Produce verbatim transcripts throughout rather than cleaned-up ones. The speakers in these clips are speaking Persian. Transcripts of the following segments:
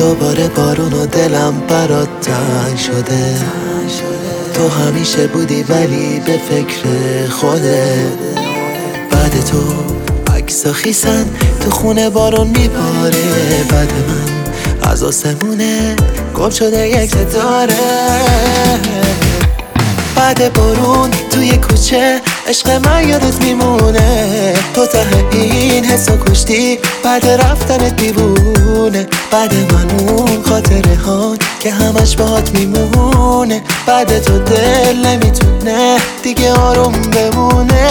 دوباره بارون و دلم برات تنگ شده. تو همیشه بودی ولی به فکر خودت. بعد تو عکسا خیسن تو خونه بارون میباره. بعد من از آسمونه گم شده یک ستاره. بعد بارون توی کوچه عشق من یادت میمونه. تو ته این حسو کشتی بعد رفتنت دیوونه. بعد من اون خاطره ها که همش باهات میمونه. بعد تو دل نمیتونه دیگه آروم بمونه.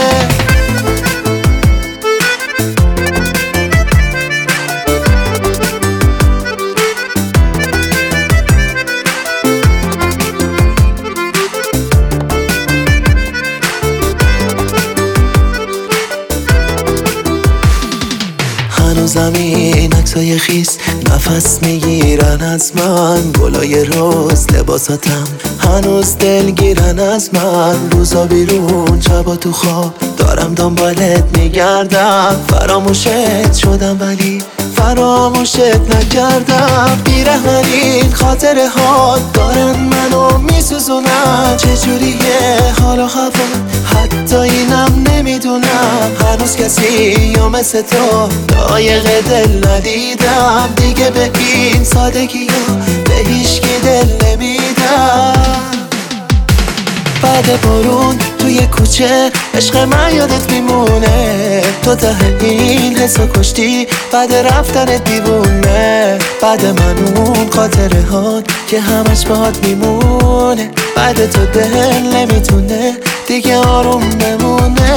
زمین عکسای خیس نفس میگیرن از من. گلای روز لباساتم هنوز دلگیرن از من. روزا بیرون شبا تو خواب دارم دنبالت میگردم. فراموشت شدم ولی فراموشت نکردم. بیرحمین خاطره ها دارن منو میسوزونن. چجوریه حال و هوا حتی اینم نمیدونم. هنوز کسی یا مثل تو لایق دل ندیدم. دیگه به این سادگی ها به هیچکی دل نمیدم. بعد بارون توی کوچه عشق من یادت میمونه. تو ته این حسو کشتی بعد رفتنت دیوونه. بعد من اون خاطره ها که همش باهات میمونه. بعد تو دل نمیتونه دیگه آروم بمونه.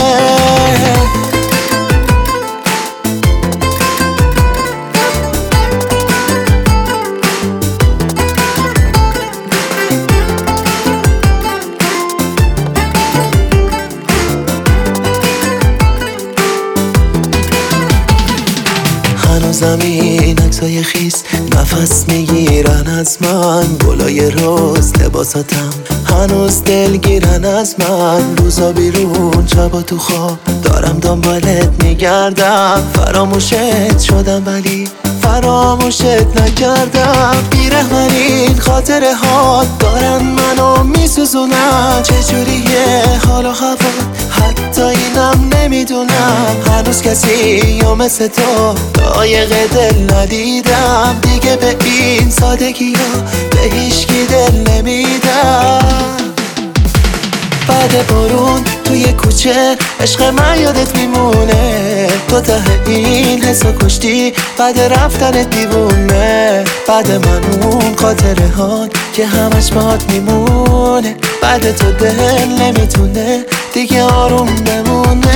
زمین عکسای خیس نفس میگیرن از من. گلای روز لباساتم هنوز دلگیرن از من. روزا بیرون شبا تو خواب دارم دنبالت میگردم. فراموشت شدم ولی فراموشت نکردم. بیرحمین خاطره ها دارن منو میسوزونن. چجوریه حال و هوا حتی اینم نمیدونم. هنوز کسی یا مثل تو لایق دل ندیدم. دیگه به این سادگی ها به هیچکی دل نمیدم. بعد بارون توی کوچه عشق من یادت میمونه. تو ته این حسو کشتی بعد رفتنت دیوونه. بعد من اون خاطره ها که همش باهات میمونه. بعد تو دل نمیتونه دیگه آروم بمونه.